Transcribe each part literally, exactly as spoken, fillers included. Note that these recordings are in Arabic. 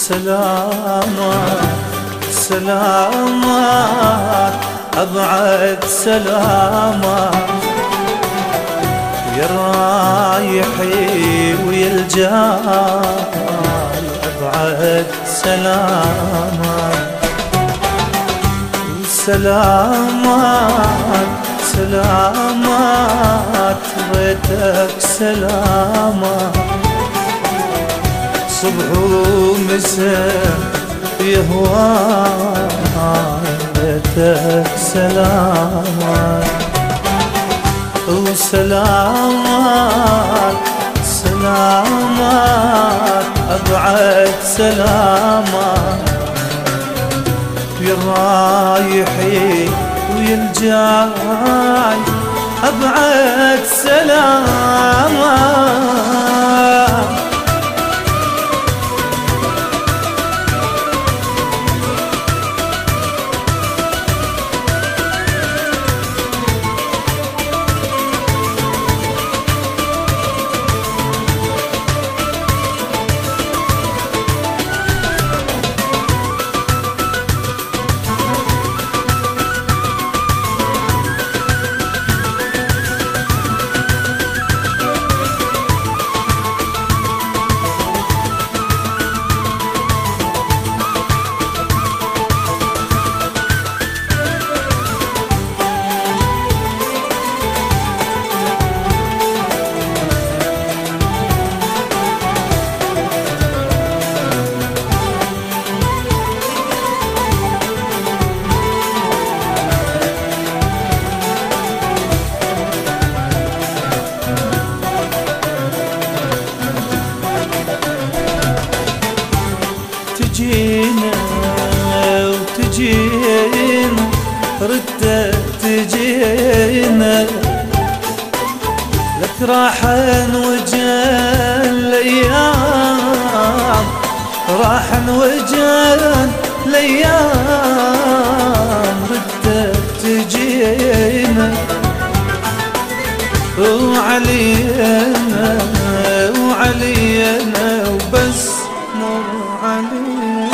سلامات سلامات أبعد سلامات يا رايحي ويا الجاي أبعد سلامات سلامات سلامات بيتك سلامات صبح ومساء يهواي بيتك سلامات وسلامات سلامات أبعد سلامات يا رايحي ويا الجاي أبعد سلامات تجينا وتجينا ردت تجينا لك راحن وجان الايام راحن وجان الايام ردت تجينا وعلينا وعلينا وبس مر علينا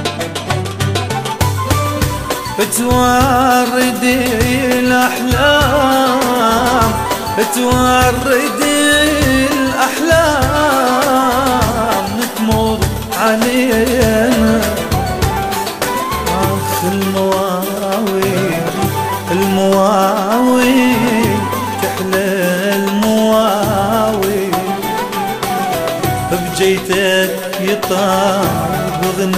بتوردي الأحلام بتوردي الأحلام تمر علينا آخ المواويل المواويل تحلى المواويل بجيتك يطاب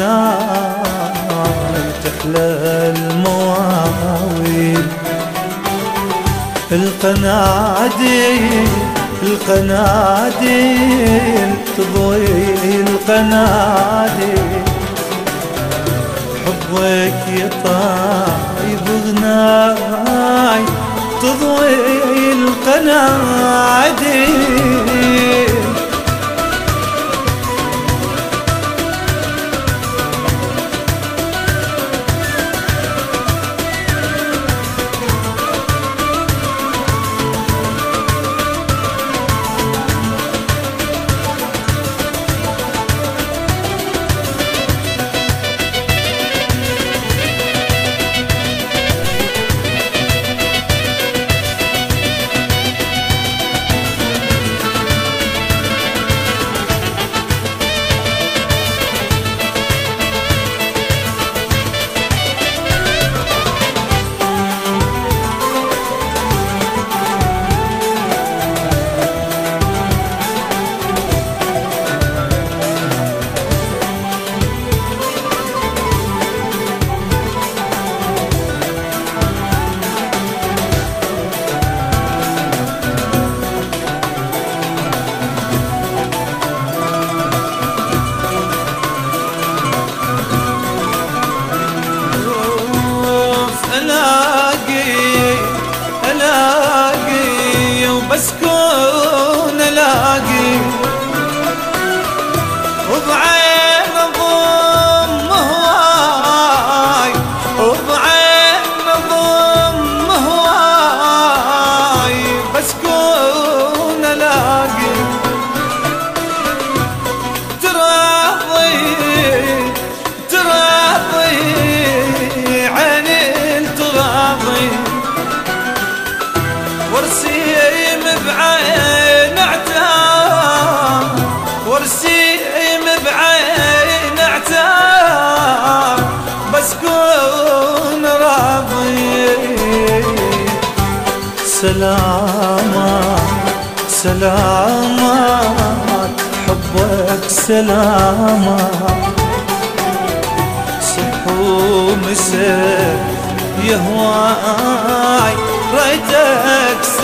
غناي تحلى المواويل القناديل القناديل تضوي القناديل حبك يطايب غناي تضوي القناديل سلامات سلامات حبك سلامات صح ومساء يهواي ريتك